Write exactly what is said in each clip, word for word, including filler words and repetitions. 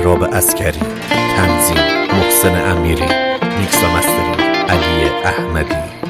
مهراب عسکری، تنظیم محسن امیری، میکس و مسترینگ علی احمدی.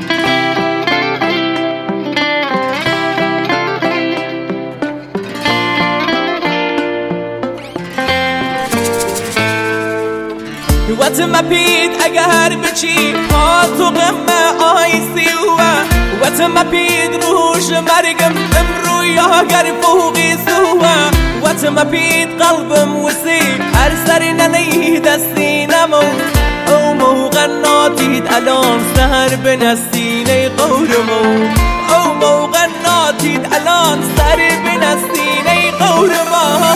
وقت ما بید اگر بچی ها تو غم آیسی و وقت ما بید روش مرگم امرو یا گر فوقی سوا وقت ما بید قلبم وسی هر سری نلی دستی نمو او موقع ناتید الان سهر بنستینه قورمو او موقع ناتید الان سهر بنستینه قورمو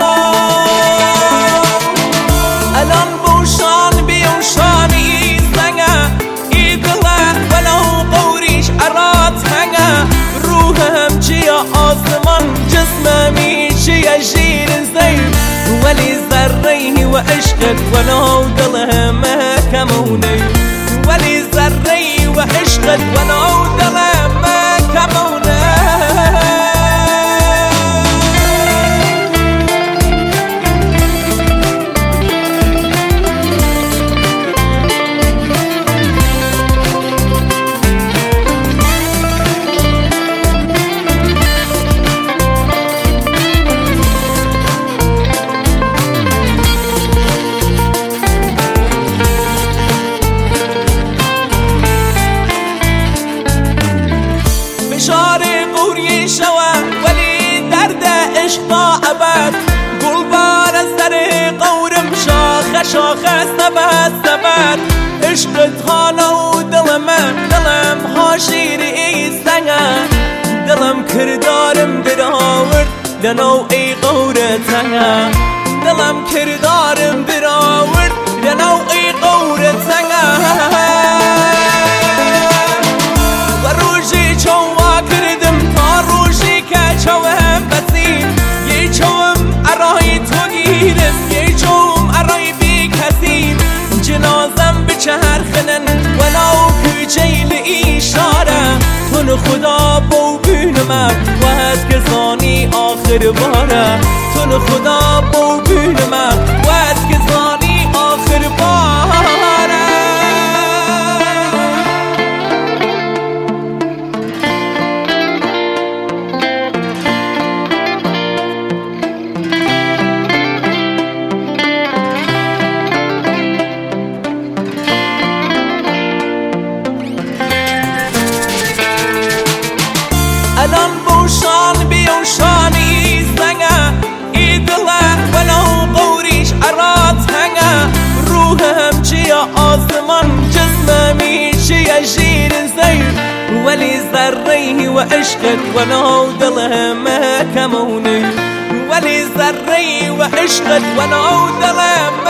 الان بوشان بیوشانی سنگا ایدلا ولو قوریش عرات هنگا روحم چی آسمان جسممی چی شیر زیر ولی ذره و عشقت ولو دلهم کمونی ولی ذره و عشقت ولو دلهم کمونی قوری شوا ولی درد عشق تا ابد گلبار از در قورم شاخه شاخه سبت سبت عشقت حالا و دلم دلم ها شیری سنگه دلم کردارم براورد دنو ای قورتنگه دلم کردارم براورد دنو ای قورتنگه و روشی چوا کردم تا روشی که چوهم بسی یه چوم ارای تو گیرم یه چوم ارای بی کسی جنازم بچهر خنن ولو کوچه ایشاره تون خدا بو بینم و هست کسانی آخر باره تون خدا بو بینم و هست کسانی آخر باره الان بوشان بیوشانی سنگا ایدلا ولو قوریش عرات هنگا روحم چی آسمان جسممی چی شیر زیر ولی ذره و عشقت ولو دلهم کمونی ولی ذره و عشقت ولو دلهم